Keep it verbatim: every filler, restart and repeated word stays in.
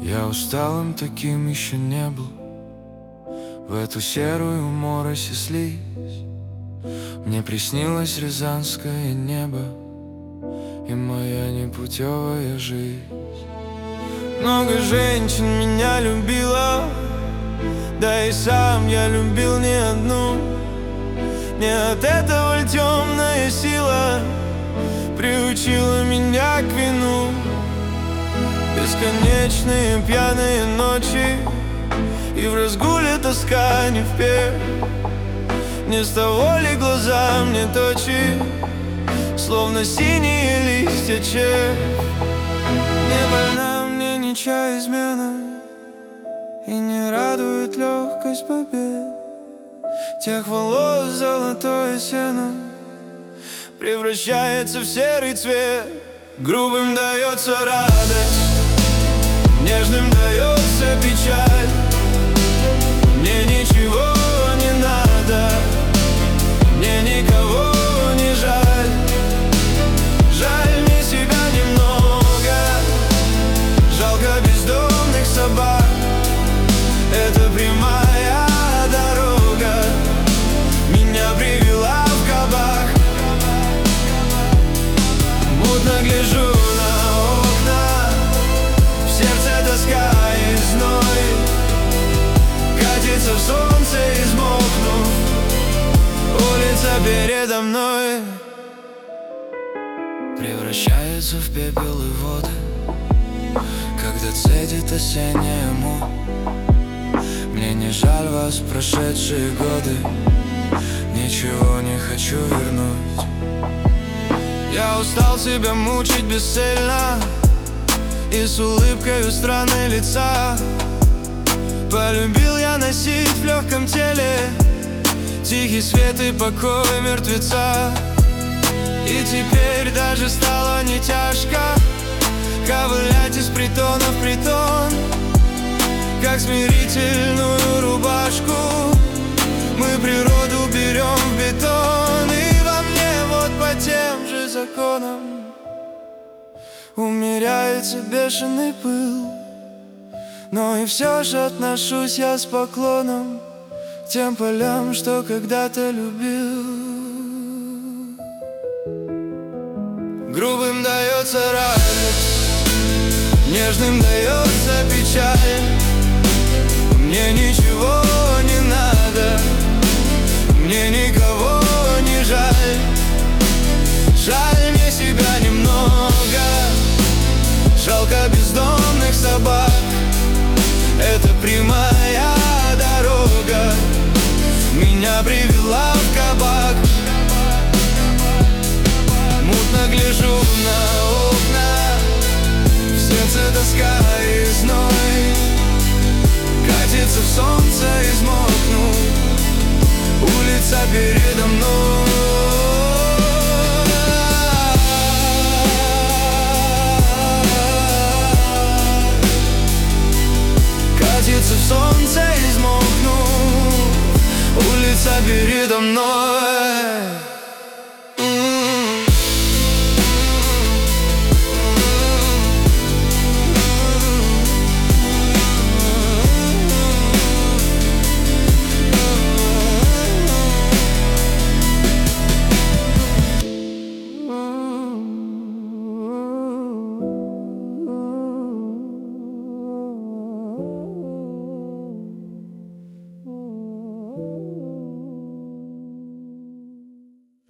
Я усталым таким еще не был. В эту серую морось и слизь мне приснилось рязанское небо и моя непутевая жизнь. Много женщин меня любила, да и сам я любил не одну. Не от этого ль темная сила приучила меня к вину. Бесконечные пьяные ночи, и в разгуле тоска не впервь. Не с того ли глаза мне точи, словно синие листья червь. Не больна мне ничья измена, и не радует легкость побед. Тех волос золотое сено превращается в серый цвет. Грубым дается радость, нежным дается печаль. Мне ничего не надо, мне никого не жаль. Жаль мне себя немного, жалко бездомных собак. Это прямая дорога меня привела в кабак. Мутно гляжу на окна, в сердце тоска и зной. Катится в солнце, измокнув, улица передо мной превращается в пепел и воды, когда цедит осенняя муть. Мне не жаль вас, прошедшие годы, ничего не хочу вернуть. Я устал себя мучить бесцельно и с улыбкой у стороны лица. Полюбил я носить в легком теле тихий свет и покой мертвеца. И теперь даже стало не тяжко ковылять из притона в притон, как смирительную рубашку мы природу берем в бетон. И во мне вот по тем же законам умеряется бешеный пыл, но и все же отношусь я с поклоном к тем полям, что когда-то любил. Грубым дается радость, нежным дается печаль. Мне ничего не надо, мне никого не жаль. Жаль мне себя немного, жалко бездомных собак. Это прямая дорога меня привела в кабак. Мутно гляжу на окна, в сердце тоска и зной. Катится в солнце, измокнув, улица передо мной. Катится в солнце, измокнув, улица передо мной.